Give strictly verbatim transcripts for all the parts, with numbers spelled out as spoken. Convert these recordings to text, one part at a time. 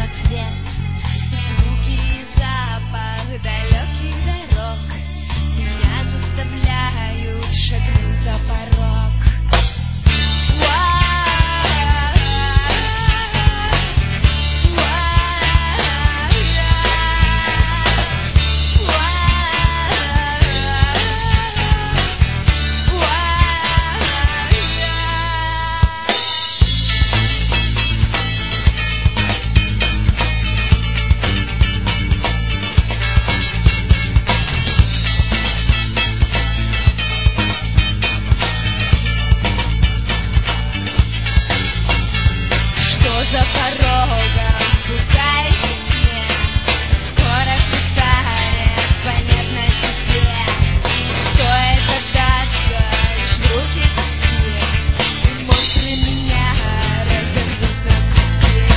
цвет, звуки и запах далеких дорог меня заставляют шагнуть за порог. За порогом пугающий снег, скоро станет понятно тебе, стоит отдаться лишь в руки тоски, и монстры меня разорвут на куски.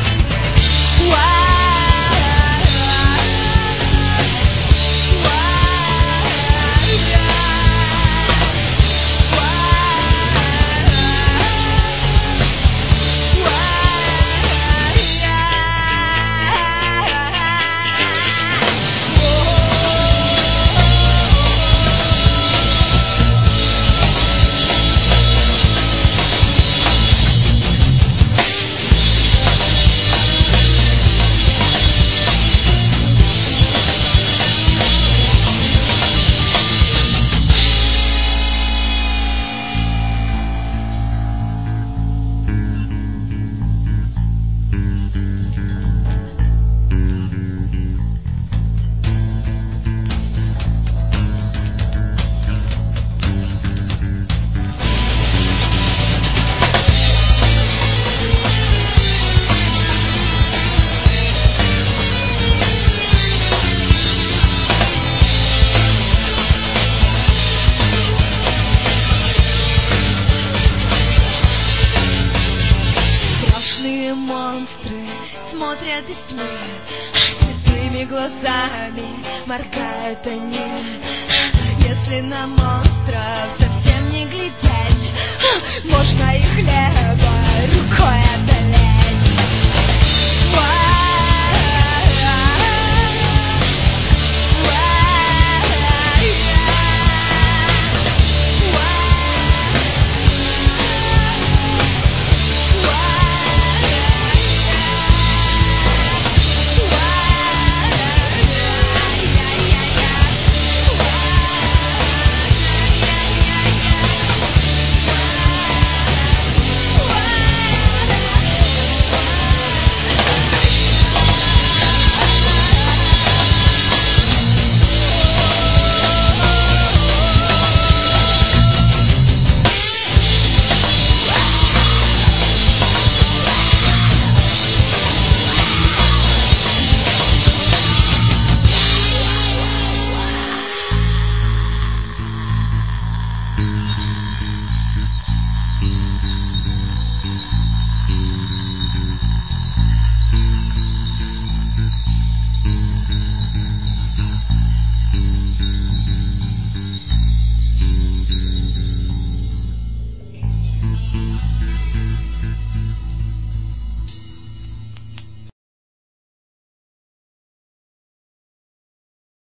Монстры смотрят из тьмы, слепыми глазами моргают они. Если на монстров совсем не глядеть, можно их левой рукой